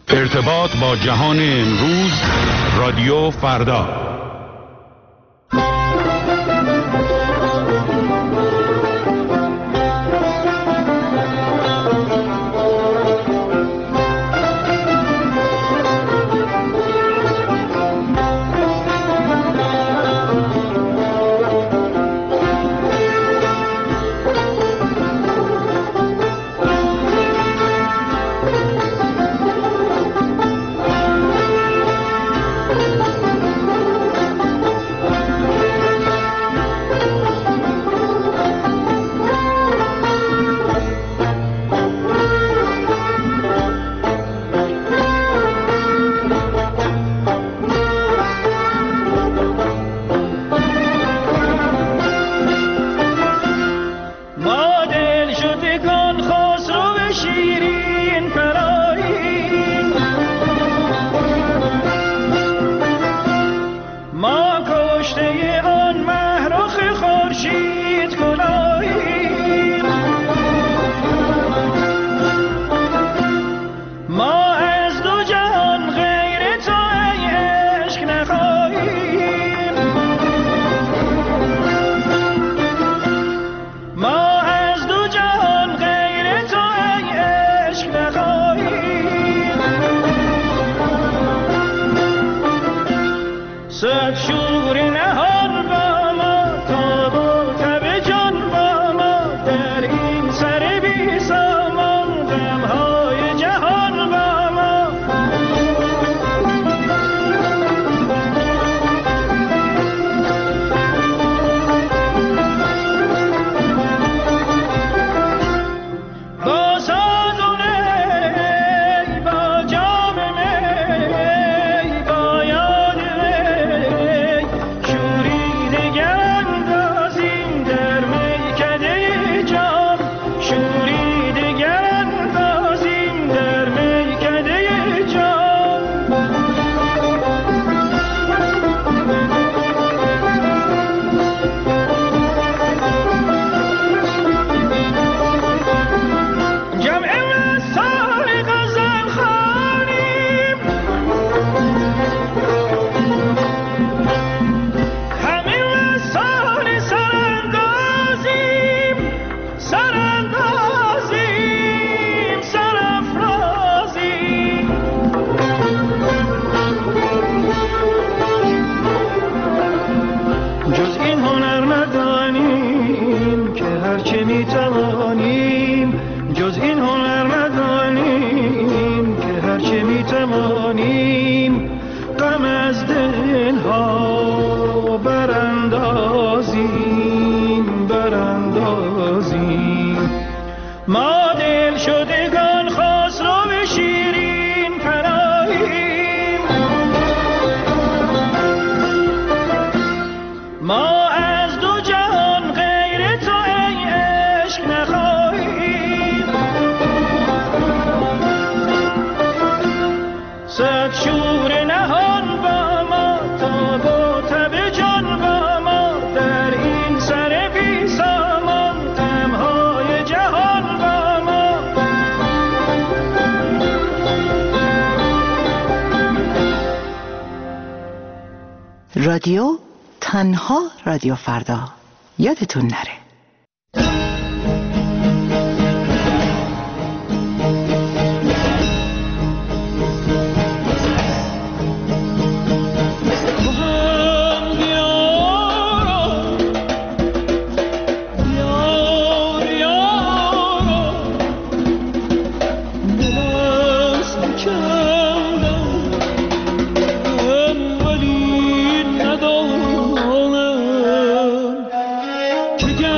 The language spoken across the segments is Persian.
ارتباط با جهان امروز، رادیو فردا. رادیو تنها رادیو فردا، یادتون نره. که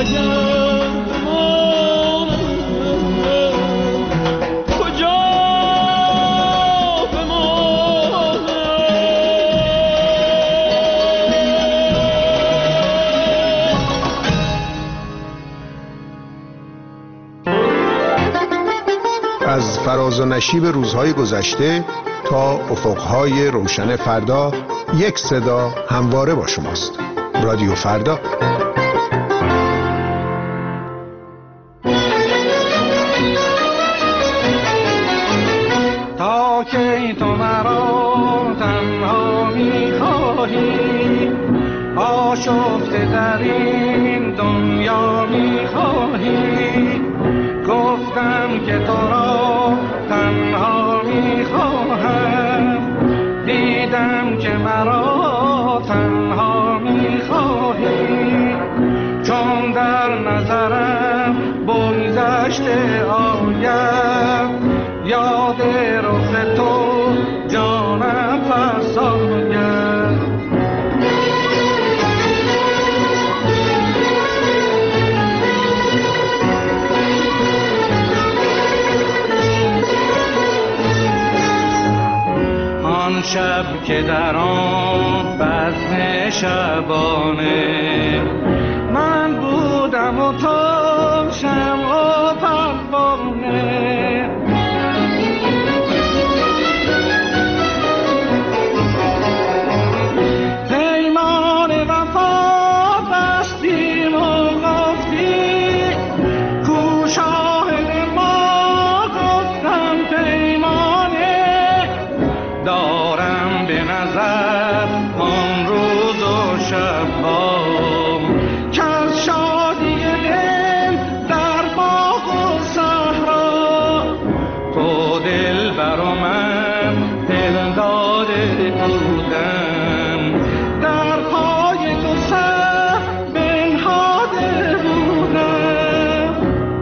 از فراز و نشیب روزهای گذشته تا افقهای روشن فردا، یک صدا همواره با شماست. رادیو فردا. تا که تو مرا تنها می‌خواهی، آشفته در این دنیا می‌خواهی، گفتم که تو را تنها می‌خواهم، دیدم که مرا تنها می‌خواهی، چون در نظرم بگذشته آید، یاد رخ تو جانم فرساید. آن شب که در آن بزم شبانه من بودم و تو شمع و پروانه، پیمان وفا بستیم و گفتی کو شاهد ما، گفتم پیمانه دارم به نظر آن روز و شبام، که از شادی دل در باغ و صحرا تو دل بر من دل داده بودم، در پای تو سر بنهاده بودم.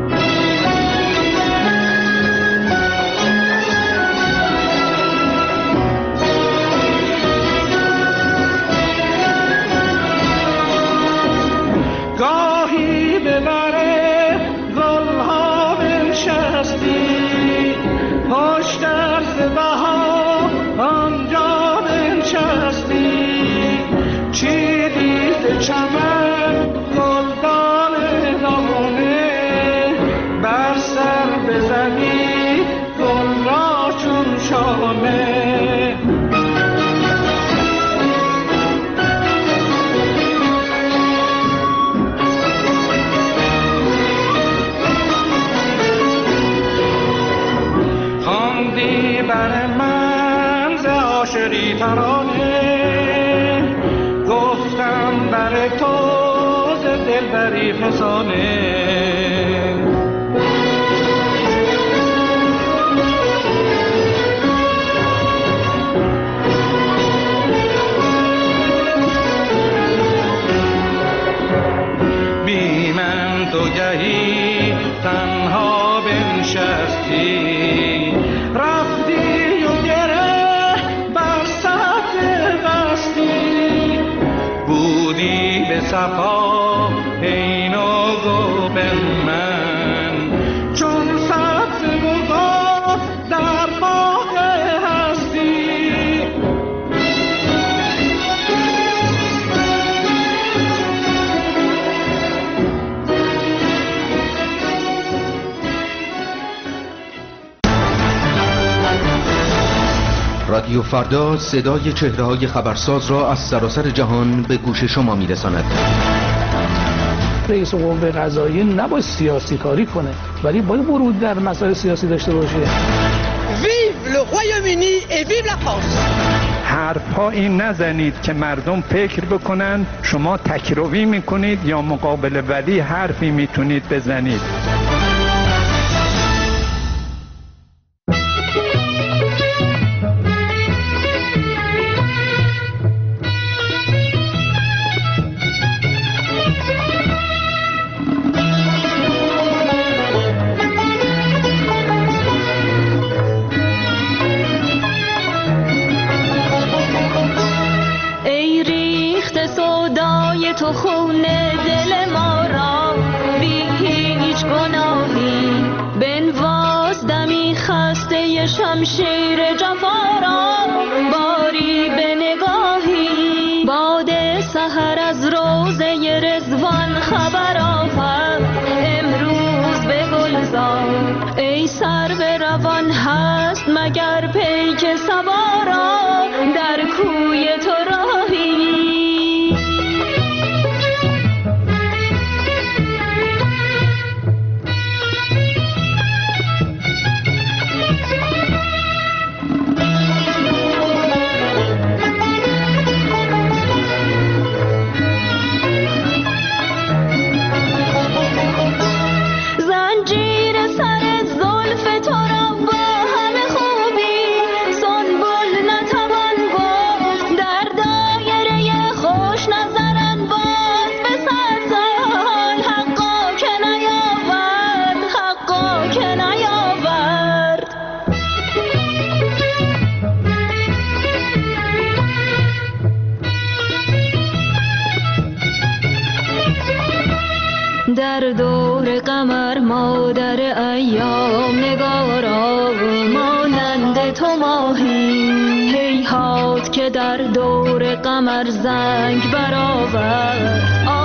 گاهی به بر گلها بنشستی، پشت درس بها آنجا بنشستی، چیدی ز چمن گلدان دانه، بر سر بزنی گل را چون شانه. خواندی بر من ز عاشقی ترانه، گفتم بر تو ز دلبری فسانه. بی من تو گهی تنها بنشستی، رفتی و گره بر سطح بستی، بودی به صفا عین و گوبن من، چون سبز بگاه در باغ هستی. رادیو فردا صدای چهره‌های خبرساز را از سراسر جهان به گوش شما می‌رساند. رئیس قوه قضاییه نباید سیاسی کاری کنه، ولی باید ورود در مسائل سیاسی داشته باشه. ویو le Royaume-Uni et vive la France. حرفایی نزنید که مردم فکر بکنن شما تکروی میکنید یا مقابل ولی حرفی میتونید بزنید. تو خون دل ما را شمشیر جفا را باری به نگاهی. باد سحر از روضه رضوان خبر آورد امروز به گلزار. ای سرو روان هست مگر پیک سوارا در کوی تو راهی. در دور قمر مادر ایام نگارا مانند تو ماهی. هیهات که در دور قمر زنگ برآورد